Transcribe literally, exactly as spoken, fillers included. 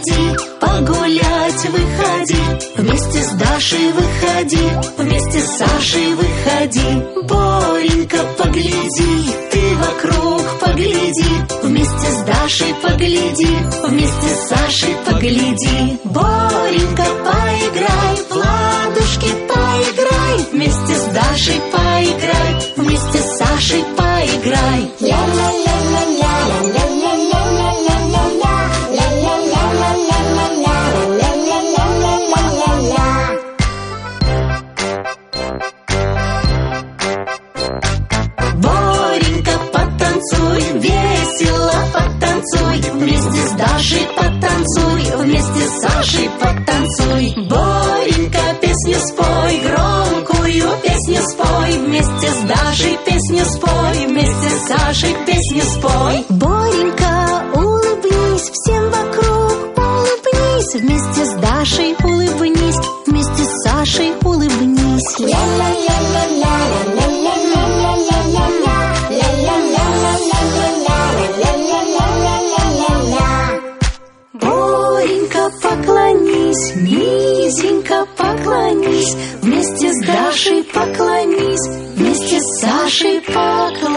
выходи, погулять выходи, вместе с Дашей выходи, вместе с Сашей выходи. Боренька, погляди, ты вокруг погляди, вместе с Дашей погляди, вместе с Сашей погляди. Боренька, поиграй, в ладушки поиграй, вместе с Дашей поиграй, вместе с Сашей поиграй. Боренька, потанцуй, весело потанцуй, вместе с Дашей потанцуй, вместе с Сашей потанцуй. Боренька, песню спой, громкую песню спой, вместе с Дашей песню спой, вместе с Сашей песню спой. Боренька, улыбнись, всем вокруг улыбнись, вместе с Дашей улыбнись, вместе с Сашей улыбнись. Боренька, поклонись, низенько поклонись, вместе с Дашей поклонись, вместе с Сашей поклонись.